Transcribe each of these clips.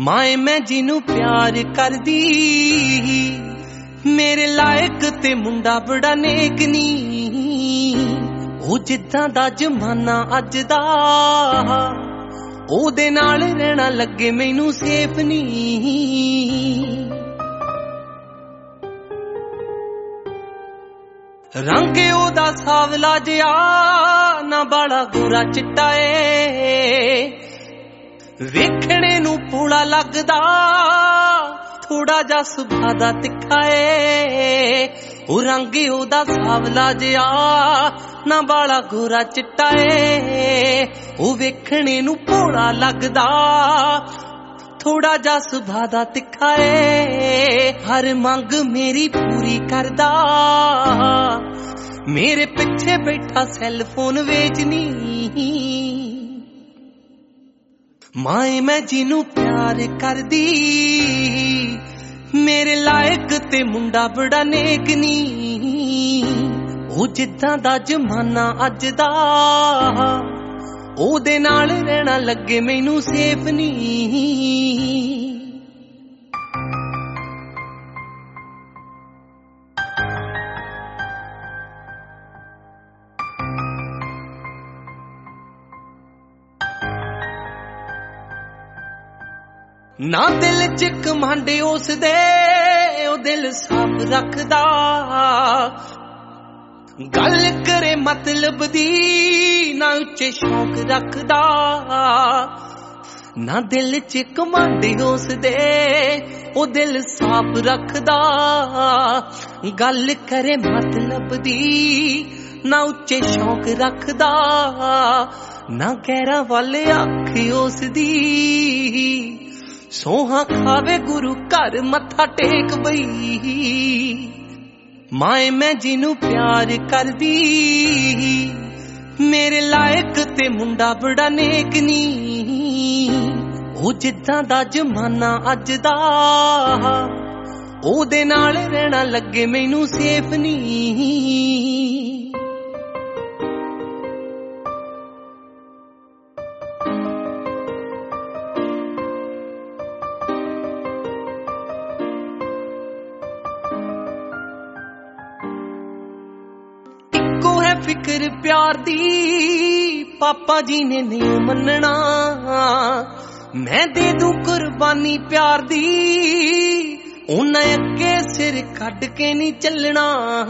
माए मैं जिनू प्यार कर दी मेरे लायक ते मुंडा बड़ा नेक नी ओ जिद्दां दा जमाना अज दा ओदे नाल रहना लगे मैनू सेफ नी। रंग ओदा सावला जिहा ना बाला गोरा चिट्टा ए वेखणे नू भोला लगदा थोड़ा जा सुभा दा तिखा ए ओ रंग ओदा सावला जिहा ना बाला गोरा चिट्टा ए ओ वेखणे नू भोला लगदा थोड़ा जा सुभा दा तिखा ए हर मंग मेरी पूरी करदा मेरे पिछे बैठा सैल फोन वेचनी। माए मैं जिनू प्यार कर दी मेरे लायक ते मुंडा बड़ा नेक नी ओ जिद्दां दा जमाना अज दा ओदे नाल रहना लगे मैनू सेफ नी। ना दिल च कमांडे उस दे ओ दिल साफ रखदा गल करे मतलब दी ना उच्चे शौक रखदा। ना दिल च कमांडे उस दे ओ दिल साफ रखदा गल करे मतलब दी ना उच्चे शौक रखदा। ना गैरा वाले अख उस दी सोहा खावे गुरु घर मत्था टेक बई। माए मैं जिनू प्यार कर दी मेरे लायक ते मुंडा बड़ा नेक नी ओ जिद्दां दा जमाना अज दा ओदे नाल रहना लगे मैनू सेफ नी। फिक्र प्यार दी पापा जी ने नहीं मनना मैं दे दूं कुर्बानी प्यार दी उन्हें अगे सिर कट के नहीं चलना।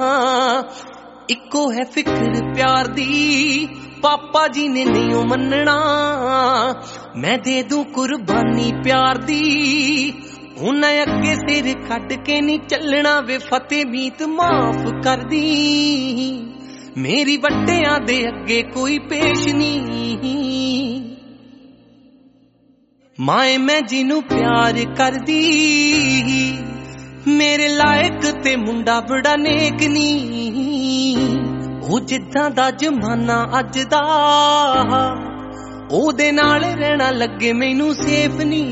इको है फिक्र प्यार दी पापा जी ने नहीं मनना मैं दे दूं कुर्बानी प्यार दी उन्हें अगे सिर कट के नहीं चलना। वे फतेह मीत माफ कर दी मेरी वड्डियां दे अगे कोई पेश नहीं। माए मैं जिनू प्यार कर दी मेरे लायक ते मुंडा बड़ा नेक नी ओ जिद्दां दा जमाना अज दा ओदे नाल रहना लगे मैनू सेफ नी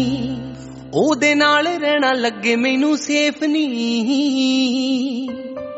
ओदे नाल रहना लगे मैनू सेफ नी।